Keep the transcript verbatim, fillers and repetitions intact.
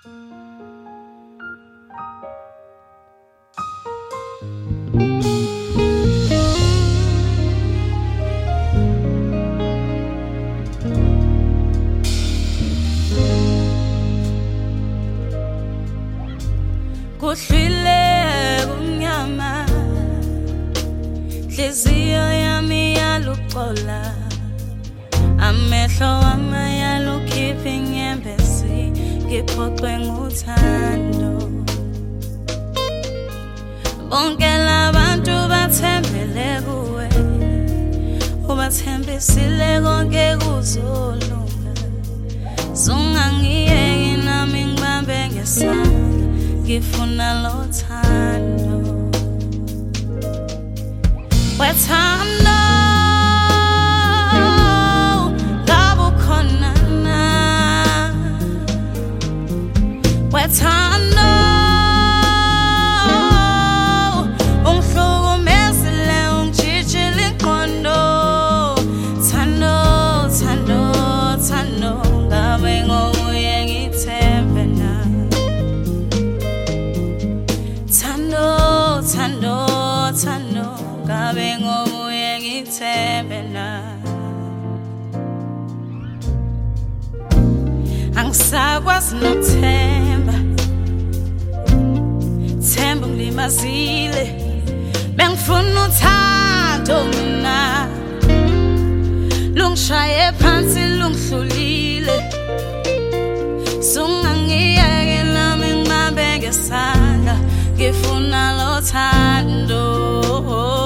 Kuhlwile kumnyama Hliziyo yami yaluxola Amehlo wami yalukhipha inyembezi Ngiphoxwe nguthando Bonke labantu bathembele kuwe Ubathembisile konke kuzolunga Zungangiyeki nami ngibambe ngesandla Ngifuna lo thando Wethando Ngabe ukhona na Wethando Ungihlukumezile ungijijile ingqondo Thando, thando, thando Ngabe nguye ngithembe na Thando, thando, thando Ngabe nguye ngithembe na Angisakwazi nokuthemba Themba ungilimazile Bengifuna uthando mina Lungishaye phansi lungihlulile Sungangiyeke nami ngibambe ngesandla Ngifuna lo thando